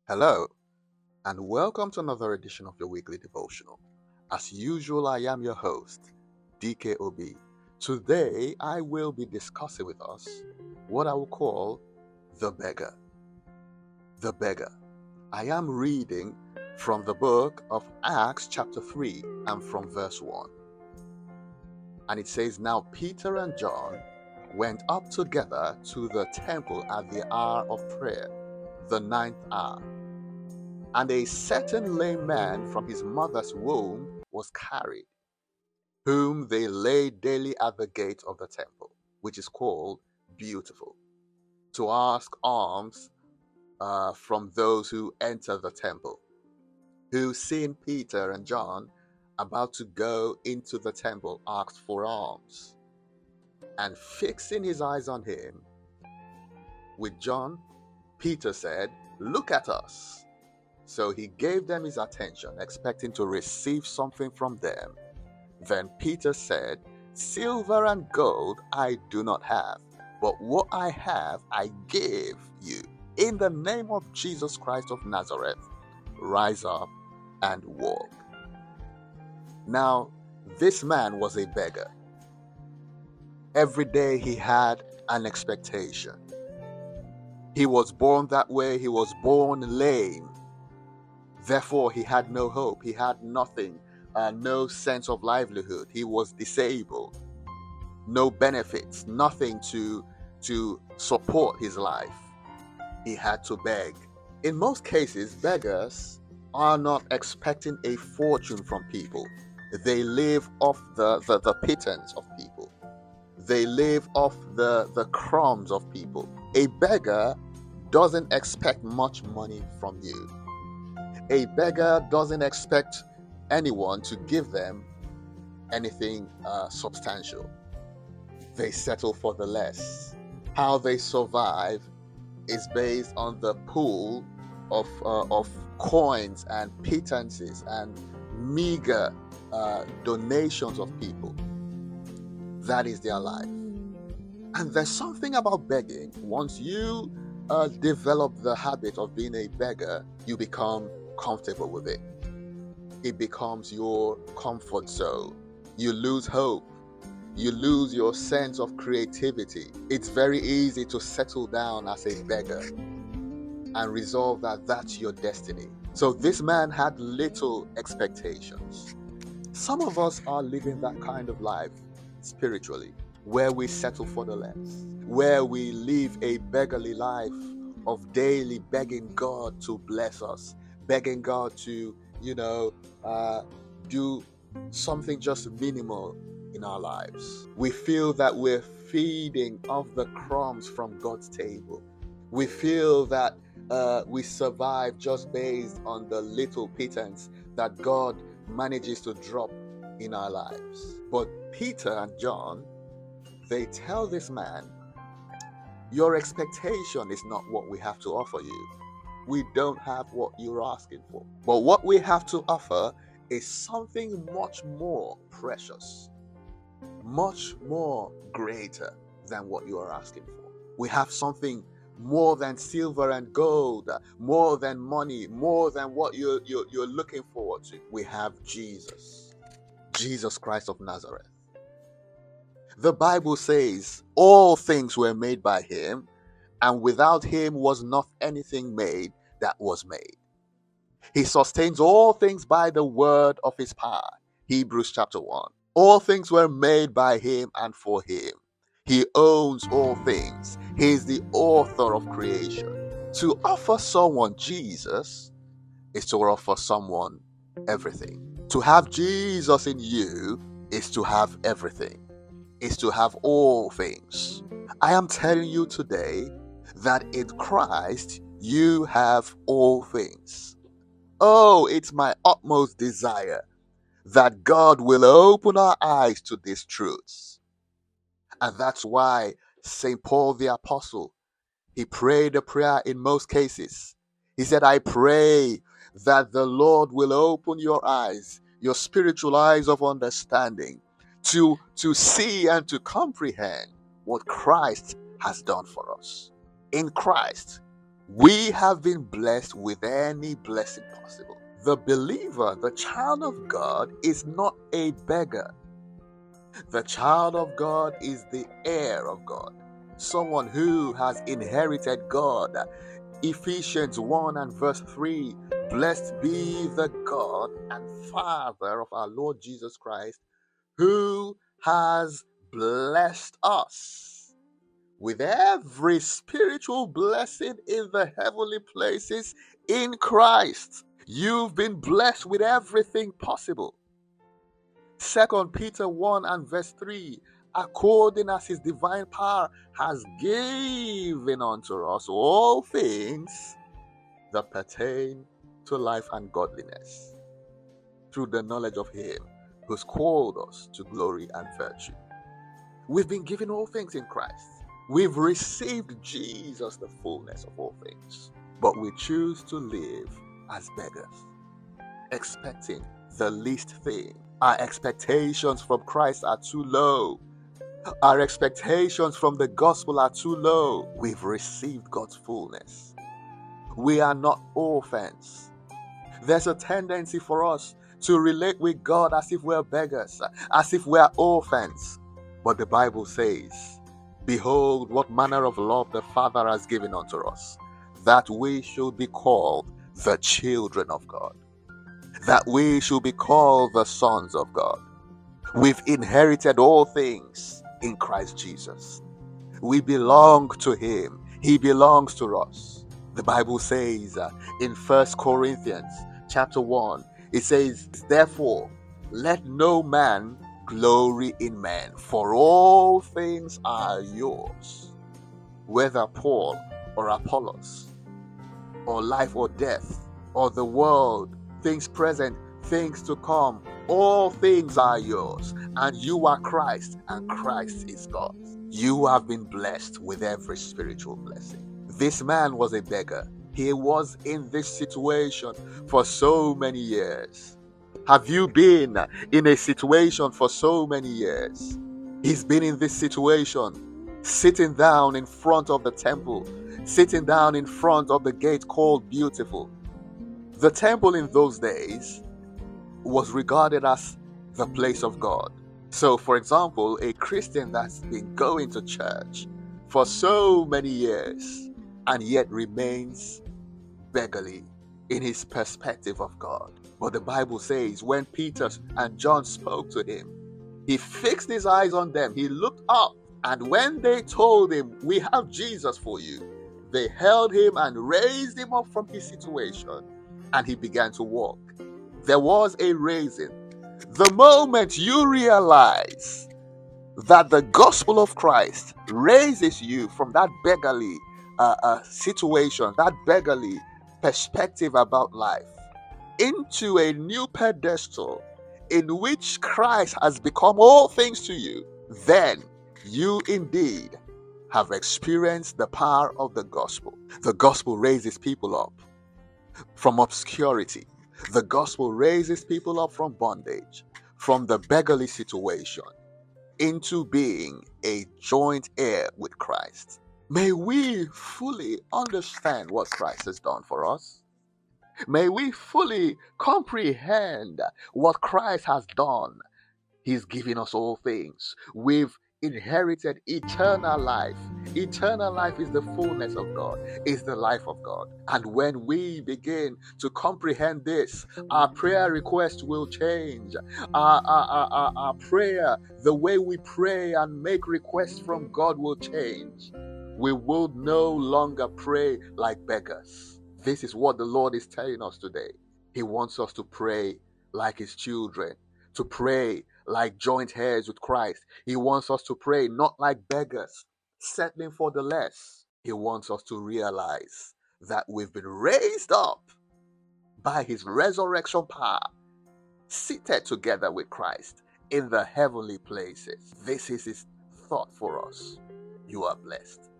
Hello, and welcome to another edition of your weekly devotional. As usual, I am your host, DKOB. Today, I will be discussing with us what I will call the beggar. The beggar. I am reading from the book of Acts, chapter 3, and from verse 1. And it says, Now Peter and John went up together to the temple at the hour of prayer, the ninth hour. And a certain lame man from his mother's womb was carried, whom they laid daily at the gate of the temple, which is called Beautiful, to ask alms from those who enter the temple, who, seeing Peter and John about to go into the temple, asked for alms. And fixing his eyes on him with John, Peter said, Look at us. So he gave them his attention, expecting to receive something from them. Then Peter said, Silver and gold I do not have, but what I have I give you. In the name of Jesus Christ of Nazareth, rise up and walk. Now, this man was a beggar. Every day he had an expectation. He was born that way. He was born lame. Therefore, he had no hope. He had nothing, no sense of livelihood. He was disabled. No benefits, nothing to support his life. He had to beg. In most cases, beggars are not expecting a fortune from people. They live off the pittance of people. They live off the crumbs of people. A beggar doesn't expect much money from you. A beggar doesn't expect anyone to give them anything substantial. They settle for the less. How they survive is based on the pool of coins and pittances and meager donations of people. That is their life. And there's something about begging. Once you develop the habit of being a beggar, you become comfortable with it. It becomes your comfort zone. You lose hope. You lose your sense of creativity. It's very easy to settle down as a beggar and resolve that that's your destiny. So this man had little expectations. Some of us are living that kind of life spiritually, where we settle for the less, where we live a beggarly life of daily begging God to bless us, begging God to, do something just minimal in our lives. We feel that we're feeding off the crumbs from God's table. We feel that we survive just based on the little pittance that God manages to drop in our lives. But Peter and John, they tell this man, your expectation is not what we have to offer you. We don't have what you're asking for. But what we have to offer is something much more precious, much more greater than what you are asking for. We have something more than silver and gold, more than money, more than what you're looking forward to. We have Jesus Christ of Nazareth. The Bible says all things were made by him, and without him was not anything made that was made. He sustains all things by the word of his power. Hebrews chapter 1. All things were made by him and for him. He owns all things. He is the author of creation. To offer someone Jesus is to offer someone everything. To have Jesus in you is to have everything, is to have all things. I am telling you today that in Christ you have all things. Oh, it's my utmost desire that God will open our eyes to these truths. And that's why St. Paul the Apostle, he prayed a prayer in most cases. He said, I pray that the Lord will open your eyes, your spiritual eyes of understanding, to see and to comprehend what Christ has done for us. In Christ, We have been blessed with any blessing possible. The believer, the child of God, is not a beggar. The child of God is the heir of God, someone who has inherited God. Ephesians 1 and verse 3, blessed be the God and Father of our Lord Jesus Christ, who has blessed us with every spiritual blessing in the heavenly places in Christ. You've been blessed with everything possible. 2 Peter 1 and verse 3, according as his divine power has given unto us all things that pertain to life and godliness, through the knowledge of him who's called us to glory and virtue. We've been given all things in Christ. We've received Jesus, the fullness of all things. But we choose to live as beggars, expecting the least thing. Our expectations from Christ are too low. Our expectations from the gospel are too low. We've received God's fullness. We are not orphans. There's a tendency for us to relate with God as if we're beggars, as if we're orphans. But the Bible says, behold, what manner of love the Father has given unto us, that we should be called the children of God, that we should be called the sons of God. We've inherited all things in Christ Jesus. We belong to him. He belongs to us. The Bible says in 1 Corinthians chapter 1, it says, therefore, let no man glory in man, for all things are yours, whether Paul or Apollos, or life or death, or the world, things present, things to come, all things are yours, and you are Christ, and Christ is God. You have been blessed with every spiritual blessing. This man was a beggar. He was in this situation for so many years. Have you been in a situation for so many years? He's been in this situation, sitting down in front of the temple, sitting down in front of the gate called Beautiful. The temple in those days was regarded as the place of God. So, for example, a Christian that's been going to church for so many years and yet remains beggarly in his perspective of God. But the Bible says when Peter and John spoke to him, he fixed his eyes on them, he looked up, and when they told him, we have Jesus for you, they held him and raised him up from his situation, and he began to walk. There was a raising. The moment you realize that the gospel of Christ raises you from that beggarly situation, that beggarly perspective about life, into a new pedestal in which Christ has become all things to you, then you indeed have experienced the power of the gospel. The gospel raises people up from obscurity. The gospel raises people up from bondage, from the beggarly situation, into being a joint heir with Christ. May we fully understand what Christ has done for us. May we fully comprehend what Christ has done. He's given us all things. We've inherited eternal life. Eternal life is the fullness of God, is the life of God. And when we begin to comprehend this, our prayer request will change. Our prayer, the way we pray and make requests from God will change. We will no longer pray like beggars. This is what the Lord is telling us today. He wants us to pray like his children, to pray like joint heirs with Christ. He wants us to pray not like beggars, settling for the less. He wants us to realize that we've been raised up by his resurrection power, seated together with Christ in the heavenly places. This is his thought for us. You are blessed.